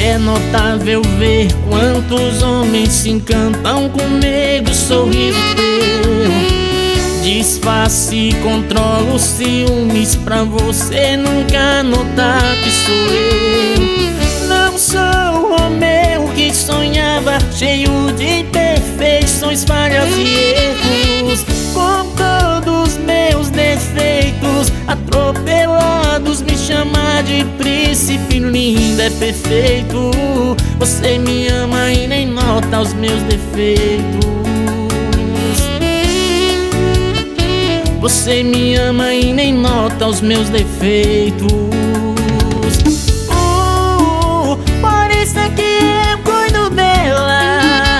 É notável ver quantos homens se encantam comigo, sorriso teu. Disfarce e controla os ciúmes pra você nunca notar que sou eu. Não sou o Romeu que sonhava, cheio de imperfeições, falhas e erros. Com todos meus defeitos atropelados, me chamar de príncipe lindo é perfeito. Você me ama e nem nota os meus defeitos. Você me ama e nem nota os memeus defeitos. Por isso é que eu cuido dela.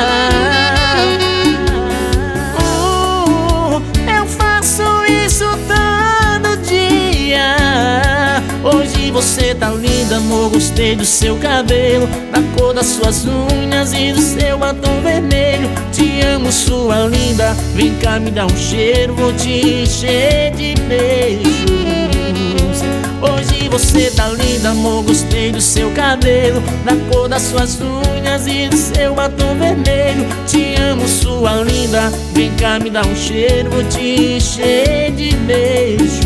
Eu faço isso todo dia. Hoje você tá linda, amor, gostei do seu cabelo, da cor das suas unhas e do seu batom vermelho. Te amo, sua linda, vem cá me dá um cheiro, vou te encher de beijos. Hoje você tá linda, amor, gostei do seu cabelo, da cor das suas unhas e do seu batom vermelho. Te amo, sua linda, vem cá me dá um cheiro, vou te encher de beijos.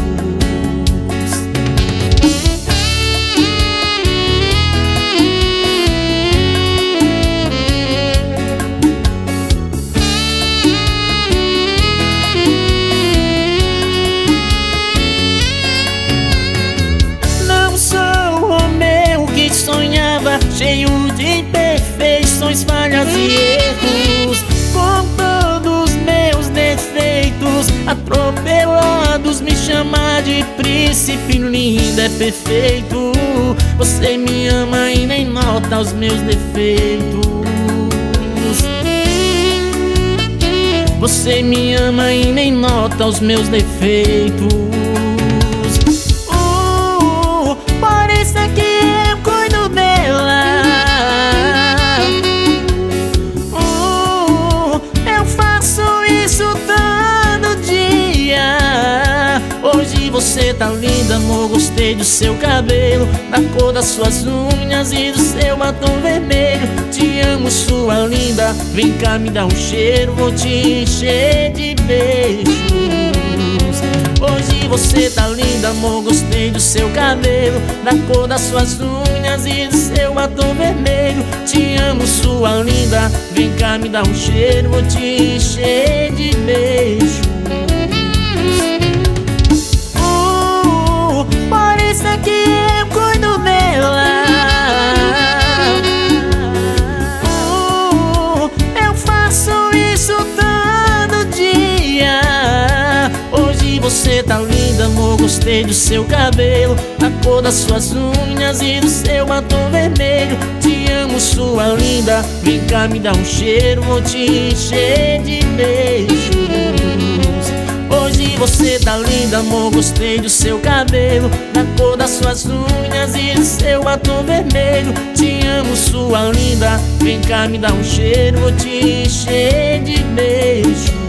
Sonhava, cheio de imperfeições, falhas e erros. Com todos meus defeitos atropelados, me chamar de príncipe lindo é perfeito. Você me ama e nem nota os meus defeitos. Você me ama e nem nota os meus defeitos. Por isso é que eu cuido dela. Eu faço isso todo dia. Hoje você tá linda, amor, gostei do seu cabelo, da cor das suas unhas e do seu batom vermelho. Te amo, sua linda, vem cá me dá um cheiro, vou te encher de beijos. Hoje você tá linda, amor, gostei do seu cabelo, da cor das suas unhas e do seu batom vermelho. Te amo, sua linda, vem cá me dá um cheiro, vou te encher de beijos. Por isso é que eu cuido dela. Eu faço isso todo dia. Hoje você tá linda, amor, gostei do seu cabelo, da cor das suas unhas e do seu batom vermelho. Te amo, sua linda, vem cá me dá um cheiro, vou te encher de beijos. Hoje você tá linda, amor, gostei do seu cabelo, da cor das suas unhas e do seu batom vermelho. Te amo, sua linda, vem cá me dá um cheiro, vou te encher de beijos.